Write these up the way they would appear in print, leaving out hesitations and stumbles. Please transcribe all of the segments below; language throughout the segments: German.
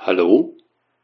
Hallo?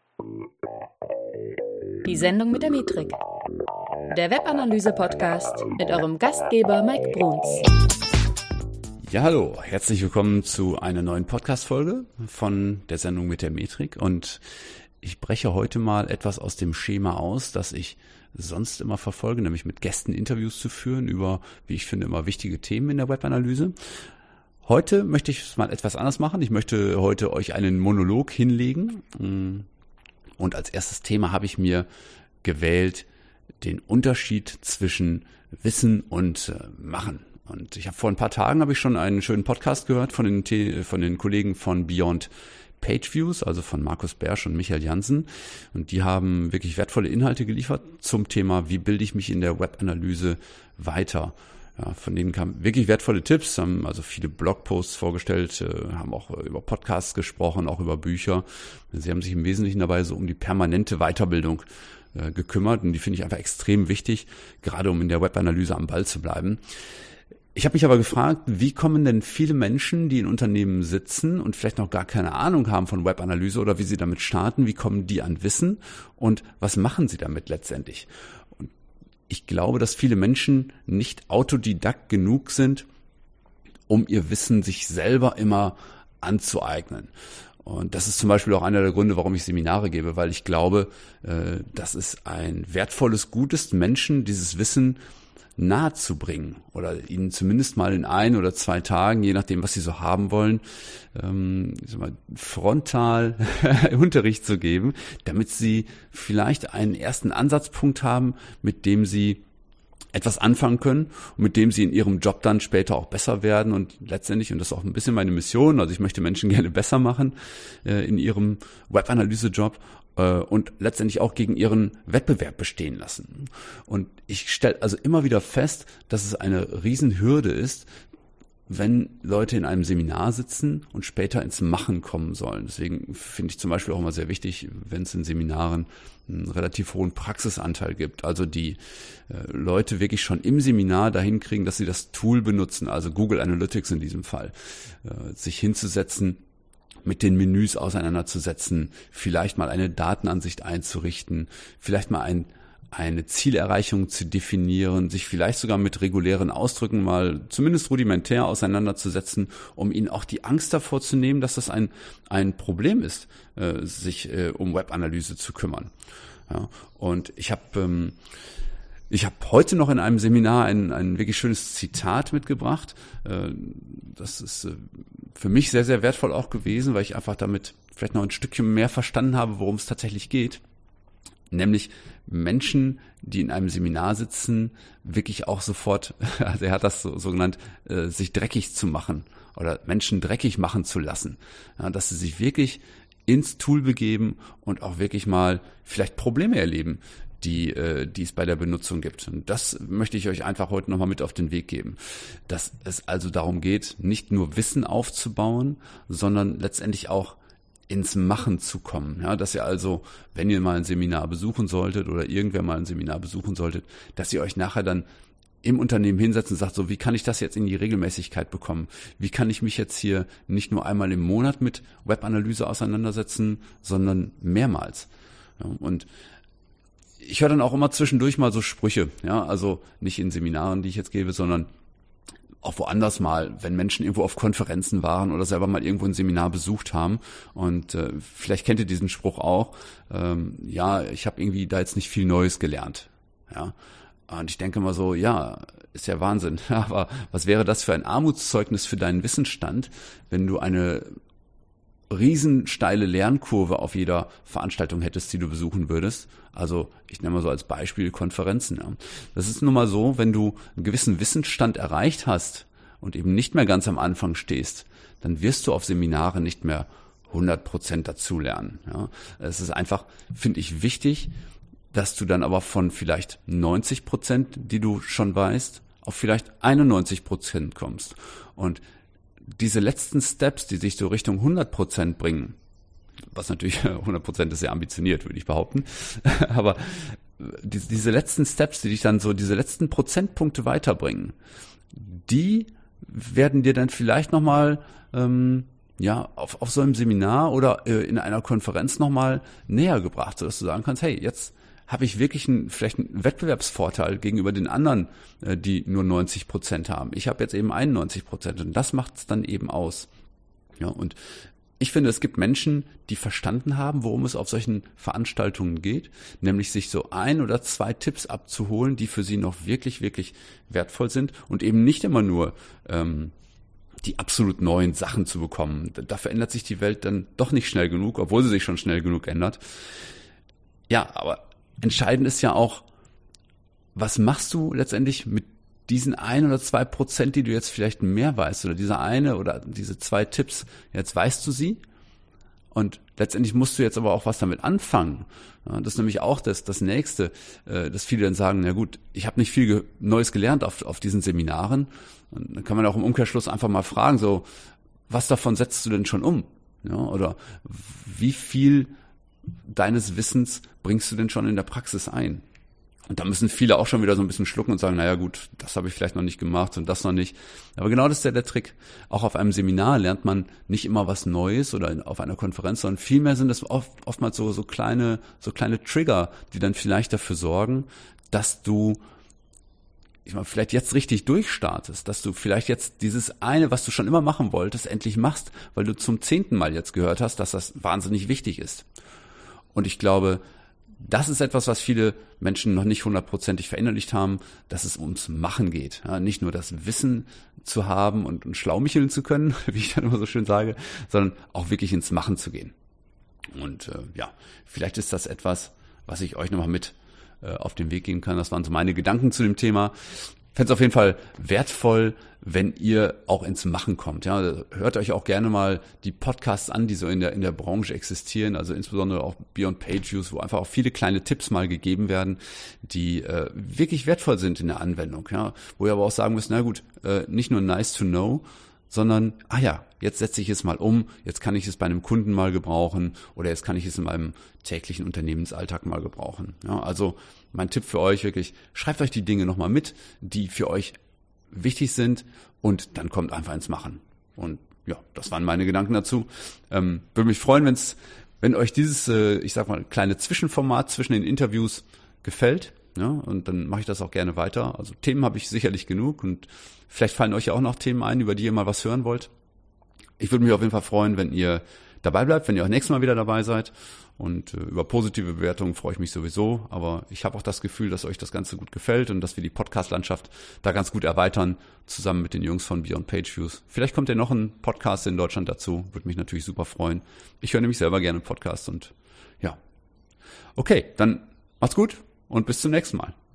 Die Sendung mit der Metrik. Der Webanalyse-Podcast mit eurem Gastgeber Mike Bruns. Ja, hallo. Herzlich willkommen zu einer neuen Podcast-Folge von der Sendung mit der Metrik. Und ich breche heute mal etwas aus dem Schema aus, das ich sonst immer verfolge, nämlich mit Gästen Interviews zu führen über, wie ich finde, immer wichtige Themen in der Webanalyse. Heute möchte ich es mal etwas anders machen. Ich möchte heute euch einen Monolog hinlegen. Und als erstes Thema habe ich mir gewählt den Unterschied zwischen Wissen und Machen. Und ich habe vor ein paar Tagen habe ich schon einen schönen Podcast gehört von den Kollegen von Beyond Pageviews, also von Markus Bersch und Michael Jansen. Und die haben wirklich wertvolle Inhalte geliefert zum Thema, wie bilde ich mich in der Webanalyse weiter. Ja, von denen kamen wirklich wertvolle Tipps, haben also viele Blogposts vorgestellt, haben auch über Podcasts gesprochen, auch über Bücher. Sie haben sich im Wesentlichen dabei so um die permanente Weiterbildung gekümmert und die finde ich einfach extrem wichtig, gerade um in der Webanalyse am Ball zu bleiben. Ich habe mich aber gefragt, wie kommen denn viele Menschen, die in Unternehmen sitzen und vielleicht noch gar keine Ahnung haben von Webanalyse oder wie sie damit starten, wie kommen die an Wissen und was machen sie damit letztendlich? Ich glaube, dass viele Menschen nicht autodidakt genug sind, um ihr Wissen sich selber immer anzueignen. Und das ist zum Beispiel auch einer der Gründe, warum ich Seminare gebe, weil ich glaube, dass es ein wertvolles Gut ist, Menschen dieses Wissen nahe zu bringen oder ihnen zumindest mal in 1 oder 2 Tagen, je nachdem, was sie so haben wollen, frontal Unterricht zu geben, damit sie vielleicht einen ersten Ansatzpunkt haben, mit dem sie etwas anfangen können und mit dem sie in ihrem Job dann später auch besser werden und letztendlich, und das ist auch ein bisschen meine Mission, also ich möchte Menschen gerne besser machen in ihrem Webanalyse-Job und letztendlich auch gegen ihren Wettbewerb bestehen lassen. Und ich stelle also immer wieder fest, dass es eine Riesenhürde ist, wenn Leute in einem Seminar sitzen und später ins Machen kommen sollen. Deswegen finde ich zum Beispiel auch immer sehr wichtig, wenn es in Seminaren einen relativ hohen Praxisanteil gibt. Also die Leute wirklich schon im Seminar dahin kriegen, dass sie das Tool benutzen, also Google Analytics in diesem Fall, sich hinzusetzen, mit den Menüs auseinanderzusetzen, vielleicht mal eine Datenansicht einzurichten, vielleicht mal eine Zielerreichung zu definieren, sich vielleicht sogar mit regulären Ausdrücken mal zumindest rudimentär auseinanderzusetzen, um ihnen auch die Angst davor zu nehmen, dass das ein Problem ist, sich um Webanalyse zu kümmern. Ja, und ich habe heute noch in einem Seminar ein wirklich schönes Zitat mitgebracht. Das ist für mich sehr, sehr wertvoll auch gewesen, weil ich einfach damit vielleicht noch ein Stückchen mehr verstanden habe, worum es tatsächlich geht. Nämlich Menschen, die in einem Seminar sitzen, wirklich auch sofort, also er hat das so genannt, sich dreckig zu machen oder Menschen dreckig machen zu lassen. Ja, dass sie sich wirklich ins Tool begeben und auch wirklich mal vielleicht Probleme erleben, die es bei der Benutzung gibt. Und das möchte ich euch einfach heute nochmal mit auf den Weg geben. Dass es also darum geht, nicht nur Wissen aufzubauen, sondern letztendlich auch ins Machen zu kommen. Ja, dass ihr also, wenn ihr mal ein Seminar besuchen solltet oder irgendwer mal ein Seminar besuchen solltet, dass ihr euch nachher dann im Unternehmen hinsetzt und sagt, so, wie kann ich das jetzt in die Regelmäßigkeit bekommen? Wie kann ich mich jetzt hier nicht nur einmal im Monat mit Webanalyse auseinandersetzen, sondern mehrmals? Ja, und ich höre dann auch immer zwischendurch mal so Sprüche, ja, also nicht in Seminaren, die ich jetzt gebe, sondern auch woanders mal, wenn Menschen irgendwo auf Konferenzen waren oder selber mal irgendwo ein Seminar besucht haben und vielleicht kennt ihr diesen Spruch auch, ja, ich habe irgendwie da jetzt nicht viel Neues gelernt, ja, und ich denke mal so, ja, ist ja Wahnsinn, aber was wäre das für ein Armutszeugnis für deinen Wissensstand, wenn du eine riesensteile Lernkurve auf jeder Veranstaltung hättest, die du besuchen würdest. Also ich nenne mal so als Beispiel Konferenzen. Ja. Das ist nun mal so, wenn du einen gewissen Wissensstand erreicht hast und eben nicht mehr ganz am Anfang stehst, dann wirst du auf Seminare nicht mehr 100% dazulernen. Ja. Es ist einfach, finde ich, wichtig, dass du dann aber von vielleicht 90%, die du schon weißt, auf vielleicht 91% kommst. Und diese letzten Steps, die sich so Richtung 100% bringen, was natürlich 100% ist sehr ambitioniert, würde ich behaupten, aber diese letzten Steps, die dich dann so, diese letzten Prozentpunkte weiterbringen, die werden dir dann vielleicht nochmal ja, auf so einem Seminar oder in einer Konferenz nochmal näher gebracht, sodass du sagen kannst, hey, jetzt habe ich wirklich vielleicht einen Wettbewerbsvorteil gegenüber den anderen, die nur 90% haben. Ich habe jetzt eben 91% und das macht es dann eben aus. Ja, und ich finde, es gibt Menschen, die verstanden haben, worum es auf solchen Veranstaltungen geht, nämlich sich so 1 oder 2 Tipps abzuholen, die für sie noch wirklich, wirklich wertvoll sind und eben nicht immer nur die absolut neuen Sachen zu bekommen. Da verändert sich die Welt dann doch nicht schnell genug, obwohl sie sich schon schnell genug ändert. Ja, aber entscheidend ist ja auch, was machst du letztendlich mit diesen 1 oder 2%, die du jetzt vielleicht mehr weißt, oder diese eine oder diese 2 Tipps, jetzt weißt du sie und letztendlich musst du jetzt aber auch was damit anfangen. Ja, das ist nämlich auch das Nächste, dass viele dann sagen, na gut, ich habe nicht viel Neues gelernt auf diesen Seminaren. Und dann kann man auch im Umkehrschluss einfach mal fragen, so, was davon setzt du denn schon um? Ja, oder wie viel deines Wissens bringst du denn schon in der Praxis ein? Und da müssen viele auch schon wieder so ein bisschen schlucken und sagen, naja gut, das habe ich vielleicht noch nicht gemacht und das noch nicht. Aber genau das ist ja der Trick. Auch auf einem Seminar lernt man nicht immer was Neues oder auf einer Konferenz, sondern vielmehr sind das oftmals so kleine Trigger, die dann vielleicht dafür sorgen, dass du vielleicht jetzt richtig durchstartest, dass du vielleicht jetzt dieses eine, was du schon immer machen wolltest, endlich machst, weil du zum 10. Mal jetzt gehört hast, dass das wahnsinnig wichtig ist. Und ich glaube, das ist etwas, was viele Menschen noch nicht 100%ig verinnerlicht haben, dass es ums Machen geht. Ja, nicht nur das Wissen zu haben und schlaumicheln zu können, wie ich dann immer so schön sage, sondern auch wirklich ins Machen zu gehen. Und vielleicht ist das etwas, was ich euch nochmal mit auf den Weg geben kann. Das waren so meine Gedanken zu dem Thema. Ich fände es auf jeden Fall wertvoll, wenn ihr auch ins Machen kommt. Ja, hört euch auch gerne mal die Podcasts an, die so in der Branche existieren, also insbesondere auch Beyond Page Views, wo einfach auch viele kleine Tipps mal gegeben werden, die wirklich wertvoll sind in der Anwendung. Ja, wo ihr aber auch sagen müsst, na gut, nicht nur nice to know, sondern, jetzt setze ich es mal um, jetzt kann ich es bei einem Kunden mal gebrauchen oder jetzt kann ich es in meinem täglichen Unternehmensalltag mal gebrauchen. Ja, also mein Tipp für euch wirklich, schreibt euch die Dinge nochmal mit, die für euch wichtig sind und dann kommt einfach ins Machen. Und ja, das waren meine Gedanken dazu. Würde mich freuen, wenn euch dieses, kleine Zwischenformat zwischen den Interviews gefällt. Ja, und dann mache ich das auch gerne weiter. Also Themen habe ich sicherlich genug und vielleicht fallen euch ja auch noch Themen ein, über die ihr mal was hören wollt. Ich würde mich auf jeden Fall freuen, wenn ihr dabei bleibt, wenn ihr auch nächstes Mal wieder dabei seid. Und über positive Bewertungen freue ich mich sowieso. Aber ich habe auch das Gefühl, dass euch das Ganze gut gefällt und dass wir die Podcast-Landschaft da ganz gut erweitern, zusammen mit den Jungs von Beyond Page Views. Vielleicht kommt ja noch ein Podcast in Deutschland dazu. Würde mich natürlich super freuen. Ich höre nämlich selber gerne Podcasts und ja. Okay, dann macht's gut und bis zum nächsten Mal.